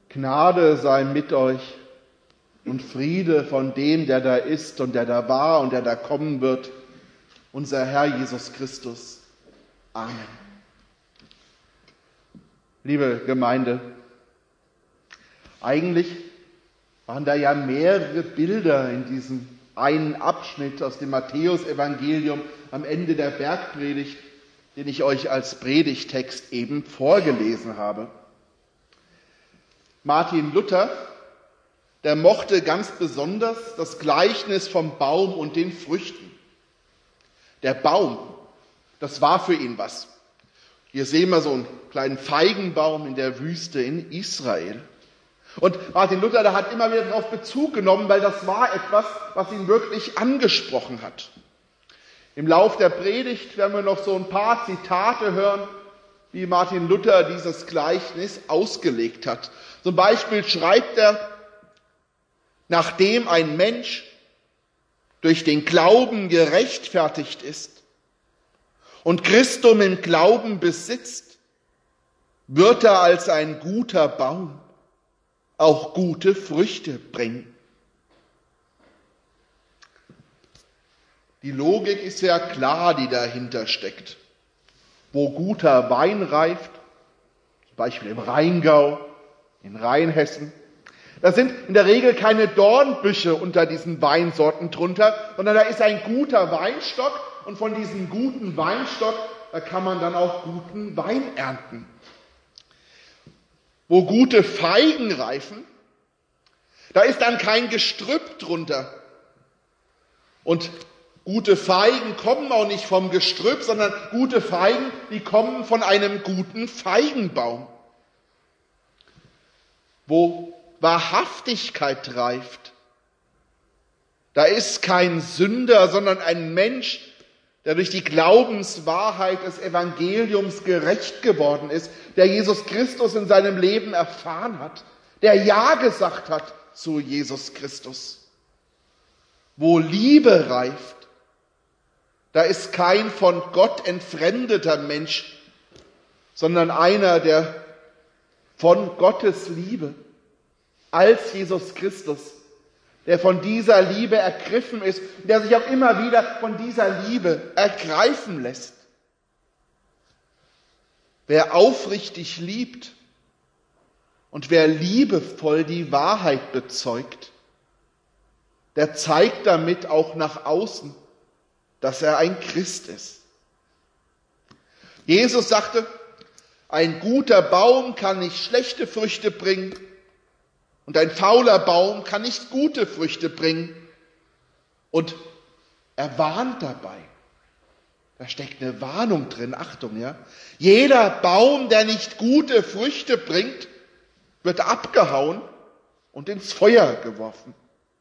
Gnade sei mit euch und Friede von dem, der da ist und der da war und der da kommen wird, unser Herr Jesus Christus. Amen. Liebe Gemeinde, eigentlich waren da ja mehrere Bilder in diesem einen Abschnitt aus dem Matthäusevangelium am Ende der Bergpredigt, den ich euch als Predigtext eben vorgelesen habe. Martin Luther, der mochte ganz besonders das Gleichnis vom Baum und den Früchten. Der Baum, das war für ihn was. Hier sehen wir so einen kleinen Feigenbaum in der Wüste in Israel. Und Martin Luther, der hat immer wieder darauf Bezug genommen, weil das war etwas, was ihn wirklich angesprochen hat. Im Lauf der Predigt werden wir noch so ein paar Zitate hören, wie Martin Luther dieses Gleichnis ausgelegt hat. Zum Beispiel schreibt er, nachdem ein Mensch durch den Glauben gerechtfertigt ist und Christum im Glauben besitzt, wird er als ein guter Baum auch gute Früchte bringen. Die Logik ist ja klar, die dahinter steckt. Wo guter Wein reift, zum Beispiel im Rheingau, in Rheinhessen, da sind in der Regel keine Dornbüsche unter diesen Weinsorten drunter, sondern da ist ein guter Weinstock und von diesem guten Weinstock, da kann man dann auch guten Wein ernten. Wo gute Feigen reifen, da ist dann kein Gestrüpp drunter. Und gute Feigen kommen auch nicht vom Gestrüpp, sondern gute Feigen, die kommen von einem guten Feigenbaum. Wo Wahrhaftigkeit reift, da ist kein Sünder, sondern ein Mensch, der durch die Glaubenswahrheit des Evangeliums gerecht geworden ist, der Jesus Christus in seinem Leben erfahren hat, der Ja gesagt hat zu Jesus Christus. Wo Liebe reift, da ist kein von Gott entfremdeter Mensch, sondern einer, der von Gottes Liebe als Jesus Christus, der von dieser Liebe ergriffen ist, der sich auch immer wieder von dieser Liebe ergreifen lässt. Wer aufrichtig liebt und wer liebevoll die Wahrheit bezeugt, der zeigt damit auch nach außen, dass er ein Christ ist. Jesus sagte, ein guter Baum kann nicht schlechte Früchte bringen und ein fauler Baum kann nicht gute Früchte bringen. Und er warnt dabei. Da steckt eine Warnung drin, Achtung, ja. Jeder Baum, der nicht gute Früchte bringt, wird abgehauen und ins Feuer geworfen.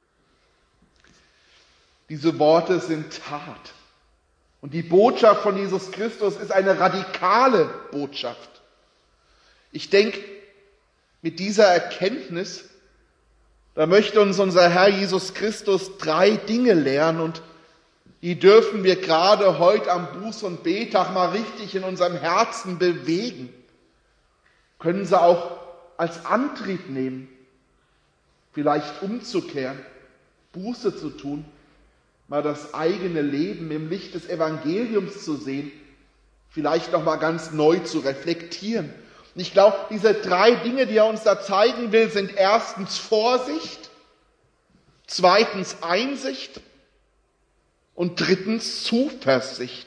Diese Worte sind hart. Und die Botschaft von Jesus Christus ist eine radikale Botschaft. Ich denke, mit dieser Erkenntnis, da möchte uns unser Herr Jesus Christus 3 Dinge lehren und die dürfen wir gerade heute am Buß- und Betag mal richtig in unserem Herzen bewegen. Können sie auch als Antrieb nehmen, vielleicht umzukehren, Buße zu tun, mal das eigene Leben im Licht des Evangeliums zu sehen, vielleicht noch mal ganz neu zu reflektieren. Und ich glaube, diese 3 Dinge, die er uns da zeigen will, sind erstens Vorsicht, zweitens Einsicht und drittens Zuversicht.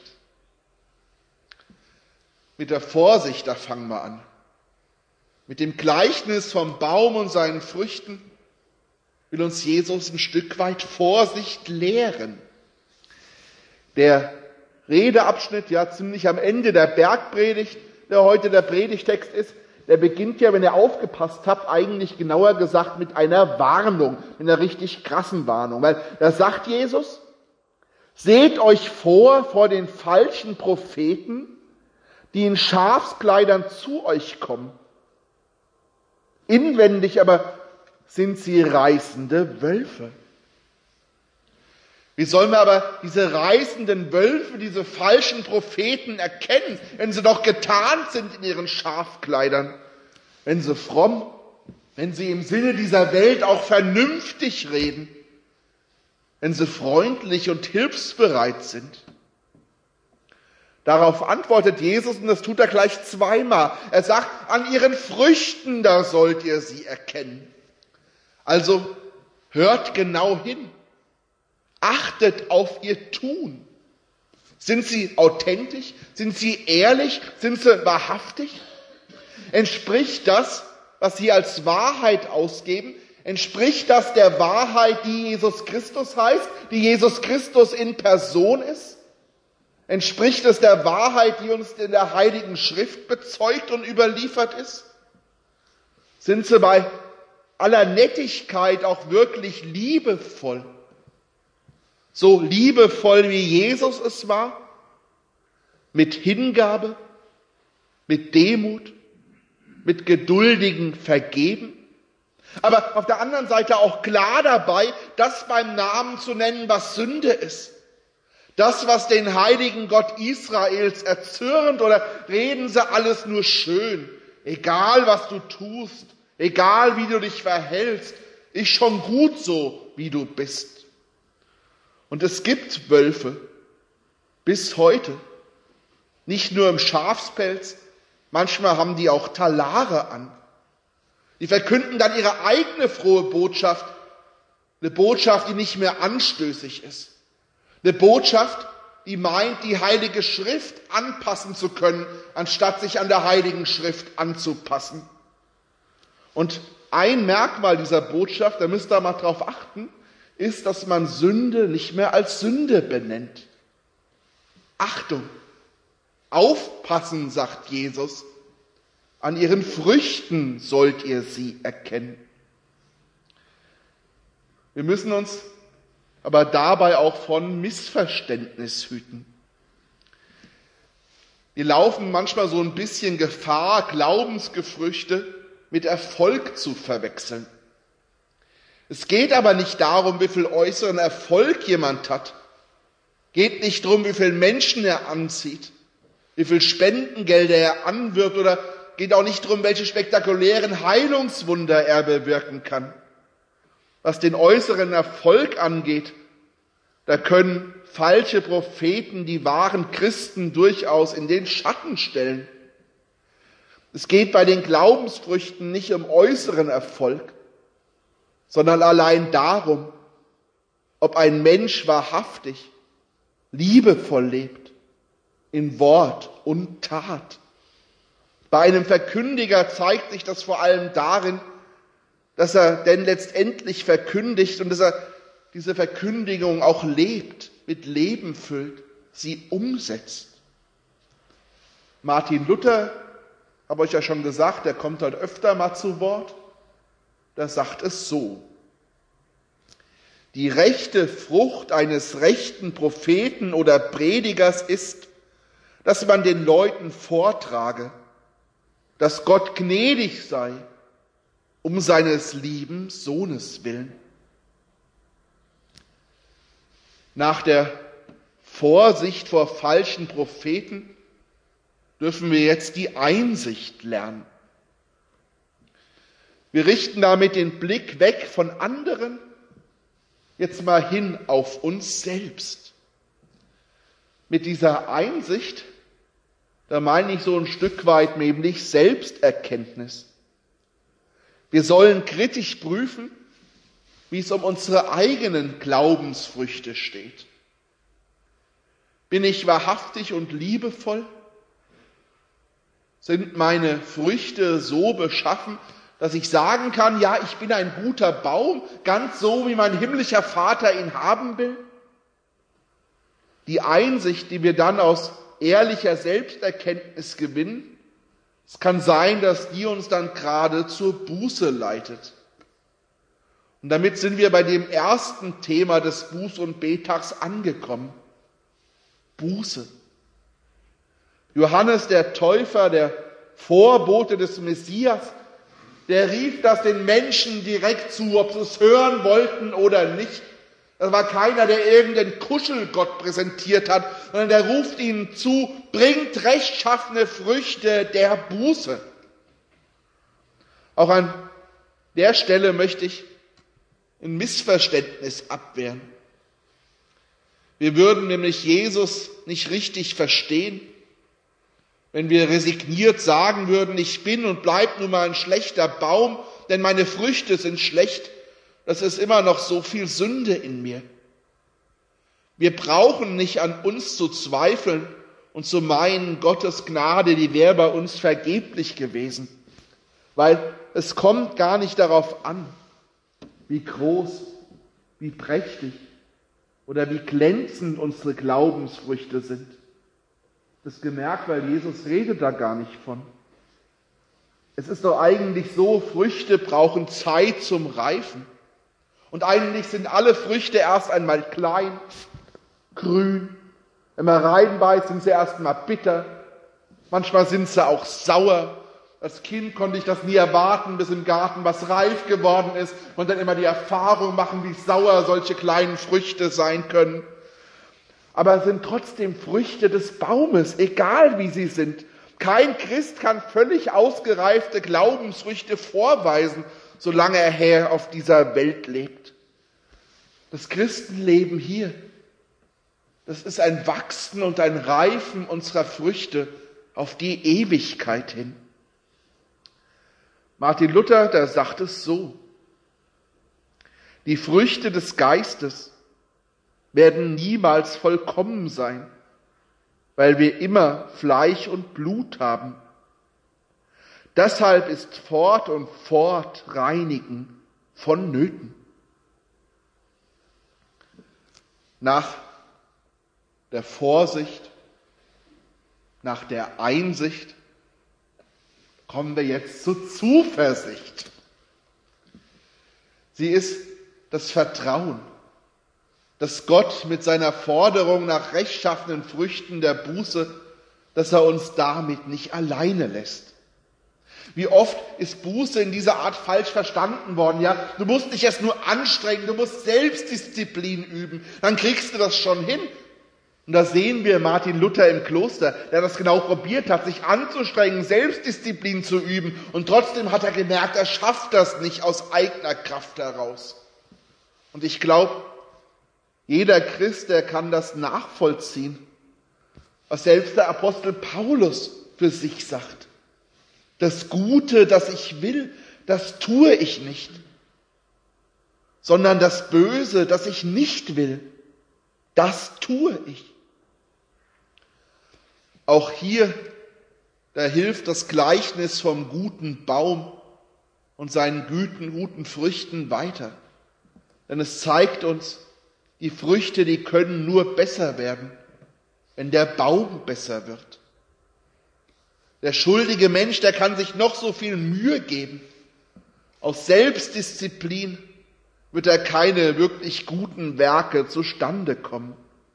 Mit der Vorsicht, da fangen wir an. Mit dem Gleichnis vom Baum und seinen Früchten will uns Jesus ein Stück weit Vorsicht lehren. Der Redeabschnitt, ja ziemlich am Ende der Bergpredigt, der heute der Predigtext ist, der beginnt ja, wenn ihr aufgepasst habt, eigentlich genauer gesagt mit einer Warnung, mit einer richtig krassen Warnung. Weil da sagt Jesus, seht euch vor den falschen Propheten, die in Schafskleidern zu euch kommen. Inwendig aber sind sie reißende Wölfe. Wie sollen wir aber diese reißenden Wölfe, diese falschen Propheten erkennen, wenn sie doch getarnt sind in ihren Schafkleidern, wenn sie fromm wenn sie im Sinne dieser Welt auch vernünftig reden, wenn sie freundlich und hilfsbereit sind. Darauf antwortet Jesus, und das tut er gleich zweimal. Er sagt, an ihren Früchten, da sollt ihr sie erkennen. Also hört genau hin. Achtet auf ihr Tun. Sind sie authentisch? Sind sie ehrlich? Sind sie wahrhaftig? Entspricht das, was sie als Wahrheit ausgeben, entspricht das der Wahrheit, die Jesus Christus heißt, die Jesus Christus in Person ist? Entspricht es der Wahrheit, die uns in der Heiligen Schrift bezeugt und überliefert ist? Sind sie bei aller Nettigkeit auch wirklich liebevoll? So liebevoll, wie Jesus es war? Mit Hingabe, mit Demut, mit geduldigem Vergeben? Aber auf der anderen Seite auch klar dabei, das beim Namen zu nennen, was Sünde ist. Das, was den heiligen Gott Israels erzürnt, oder reden sie alles nur schön? Egal, was du tust, egal, wie du dich verhältst, ist schon gut so, wie du bist. Und es gibt Wölfe bis heute, nicht nur im Schafspelz, manchmal haben die auch Talare an. Die verkünden dann ihre eigene frohe Botschaft, eine Botschaft, die nicht mehr anstößig ist. Eine Botschaft, die meint, die Heilige Schrift anpassen zu können, anstatt sich an der Heiligen Schrift anzupassen. Und ein Merkmal dieser Botschaft, da müsst ihr mal drauf achten, ist, dass man Sünde nicht mehr als Sünde benennt. Achtung, aufpassen, sagt Jesus, an ihren Früchten sollt ihr sie erkennen. Wir müssen uns aber dabei auch von Missverständnis hüten. Wir laufen manchmal so ein bisschen Gefahr, Glaubensgefrüchte mit Erfolg zu verwechseln. Es geht aber nicht darum, wie viel äußeren Erfolg jemand hat. Geht nicht darum, wie viele Menschen er anzieht, wie viel Spendengelder er anwirbt, oder geht auch nicht darum, welche spektakulären Heilungswunder er bewirken kann. Was den äußeren Erfolg angeht, da können falsche Propheten die wahren Christen durchaus in den Schatten stellen. Es geht bei den Glaubensfrüchten nicht um äußeren Erfolg, sondern allein darum, ob ein Mensch wahrhaftig, liebevoll lebt, in Wort und Tat. Bei einem Verkündiger zeigt sich das vor allem darin, dass er denn letztendlich verkündigt und dass er diese Verkündigung auch lebt, mit Leben füllt, sie umsetzt. Martin Luther, habe ich ja schon gesagt, der kommt heute öfter mal zu Wort, der sagt es so: Die rechte Frucht eines rechten Propheten oder Predigers ist, dass man den Leuten vortrage, dass Gott gnädig sei, um seines lieben Sohnes willen. Nach der Vorsicht vor falschen Propheten dürfen wir jetzt die Einsicht lernen. Wir richten damit den Blick weg von anderen, jetzt mal hin auf uns selbst. Mit dieser Einsicht, da meine ich so ein Stück weit nämlich Selbsterkenntnis. Wir sollen kritisch prüfen, wie es um unsere eigenen Glaubensfrüchte steht. Bin ich wahrhaftig und liebevoll? Sind meine Früchte so beschaffen, dass ich sagen kann, ja, ich bin ein guter Baum, ganz so, wie mein himmlischer Vater ihn haben will? Die Einsicht, die wir dann aus ehrlicher Selbsterkenntnis gewinnen, es kann sein, dass die uns dann gerade zur Buße leitet. Und damit sind wir bei dem ersten Thema des Buß- und Bettags angekommen. Buße. Johannes der Täufer, der Vorbote des Messias, der rief das den Menschen direkt zu, ob sie es hören wollten oder nicht. Das war keiner, der irgendeinen Kuschelgott präsentiert hat, sondern der ruft ihnen zu, bringt rechtschaffene Früchte der Buße. Auch ein Der Stelle möchte ich ein Missverständnis abwehren. Wir würden nämlich Jesus nicht richtig verstehen, wenn wir resigniert sagen würden, ich bin und bleib nun mal ein schlechter Baum, denn meine Früchte sind schlecht, das ist immer noch so viel Sünde in mir. Wir brauchen nicht an uns zu zweifeln und zu meinen, Gottes Gnade, die wäre bei uns vergeblich gewesen, weil es kommt gar nicht darauf an, wie groß, wie prächtig oder wie glänzend unsere Glaubensfrüchte sind. Das gemerkt, weil Jesus redet da gar nicht von. Es ist doch eigentlich so, Früchte brauchen Zeit zum Reifen. Und eigentlich sind alle Früchte erst einmal klein, grün. Wenn man reinbeißt, sind sie erst einmal bitter. Manchmal sind sie auch sauer. Als Kind konnte ich das nie erwarten, bis im Garten was reif geworden ist und dann immer die Erfahrung machen, wie sauer solche kleinen Früchte sein können. Aber es sind trotzdem Früchte des Baumes, egal wie sie sind. Kein Christ kann völlig ausgereifte Glaubensfrüchte vorweisen, solange er hier auf dieser Welt lebt. Das Christenleben hier, das ist ein Wachsen und ein Reifen unserer Früchte auf die Ewigkeit hin. Martin Luther, der sagt es so: Die Früchte des Geistes werden niemals vollkommen sein, weil wir immer Fleisch und Blut haben. Deshalb ist fort und fort Reinigen vonnöten. Nach der Vorsicht, nach der Einsicht kommen wir jetzt zur Zuversicht. Sie ist das Vertrauen, dass Gott mit seiner Forderung nach rechtschaffenen Früchten der Buße, dass er uns damit nicht alleine lässt. Wie oft ist Buße in dieser Art falsch verstanden worden? Ja, du musst dich erst nur anstrengen, du musst Selbstdisziplin üben, dann kriegst du das schon hin. Und da sehen wir Martin Luther im Kloster, der das genau probiert hat, sich anzustrengen, Selbstdisziplin zu üben. Und trotzdem hat er gemerkt, er schafft das nicht aus eigener Kraft heraus. Und ich glaube, jeder Christ, der kann das nachvollziehen, was selbst der Apostel Paulus für sich sagt. Das Gute, das ich will, das tue ich nicht, sondern das Böse, das ich nicht will, das tue ich. Auch hier, da hilft das Gleichnis vom guten Baum und seinen guten Früchten weiter. Denn es zeigt uns, die Früchte, die können nur besser werden, wenn der Baum besser wird. Der schuldige Mensch, der kann sich noch so viel Mühe geben. Aus Selbstdisziplin wird er keine wirklich guten Werke zustande kommen.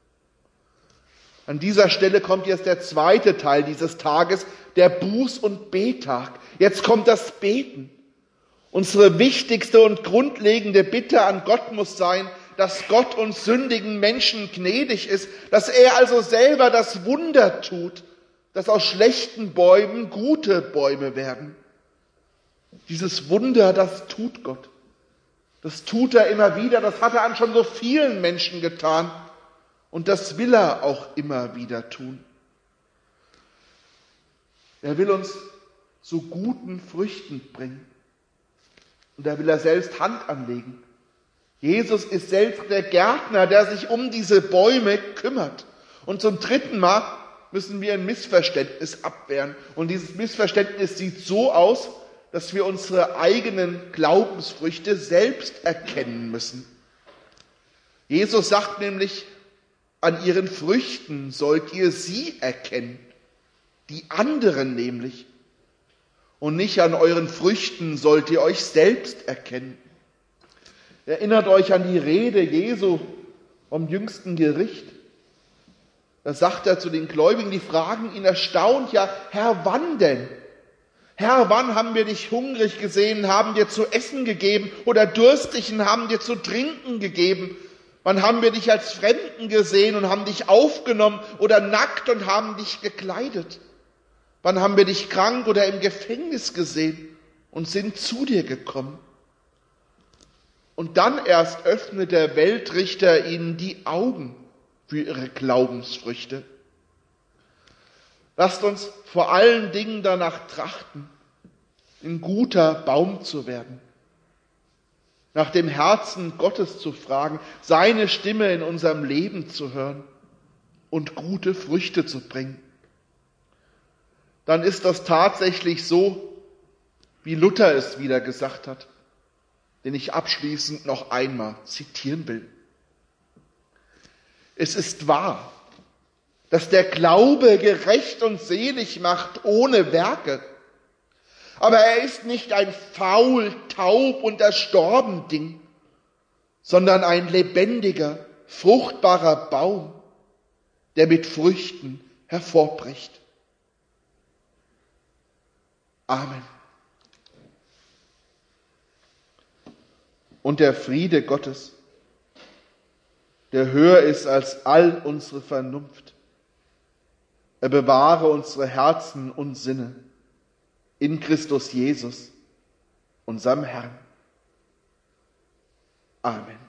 An dieser Stelle kommt jetzt der zweite Teil dieses Tages, der Buß- und Bettag. Jetzt kommt das Beten. Unsere wichtigste und grundlegende Bitte an Gott muss sein, dass Gott uns sündigen Menschen gnädig ist, dass er also selber das Wunder tut, dass aus schlechten Bäumen gute Bäume werden. Dieses Wunder, das tut Gott. Das tut er immer wieder, das hat er an schon so vielen Menschen getan und das will er auch immer wieder tun. Er will uns zu guten Früchten bringen und da will er selbst Hand anlegen. Jesus ist selbst der Gärtner, der sich um diese Bäume kümmert. Und zum dritten Mal müssen wir ein Missverständnis abwehren. Und dieses Missverständnis sieht so aus, dass wir unsere eigenen Glaubensfrüchte selbst erkennen müssen. Jesus sagt nämlich, an ihren Früchten sollt ihr sie erkennen, die anderen nämlich. Und nicht an euren Früchten sollt ihr euch selbst erkennen. Erinnert euch an die Rede Jesu vom jüngsten Gericht. Da sagt er zu den Gläubigen, die fragen ihn erstaunt, ja, Herr, wann denn? Herr, wann haben wir dich hungrig gesehen, haben dir zu essen gegeben oder durstig und haben dir zu trinken gegeben? Wann haben wir dich als Fremden gesehen und haben dich aufgenommen oder nackt und haben dich gekleidet? Wann haben wir dich krank oder im Gefängnis gesehen und sind zu dir gekommen? Und dann erst öffnet der Weltrichter ihnen die Augen für ihre Glaubensfrüchte. Lasst uns vor allen Dingen danach trachten, ein guter Baum zu werden, nach dem Herzen Gottes zu fragen, seine Stimme in unserem Leben zu hören und gute Früchte zu bringen. Dann ist das tatsächlich so, wie Luther es wieder gesagt hat, den ich abschließend noch einmal zitieren will. Es ist wahr, dass der Glaube gerecht und selig macht ohne Werke. Aber er ist nicht ein faul, taub und erstorben Ding, sondern ein lebendiger, fruchtbarer Baum, der mit Früchten hervorbricht. Amen. Und der Friede Gottes, der höher ist als all unsere Vernunft, er bewahre unsere Herzen und Sinne in Christus Jesus, unserem Herrn. Amen.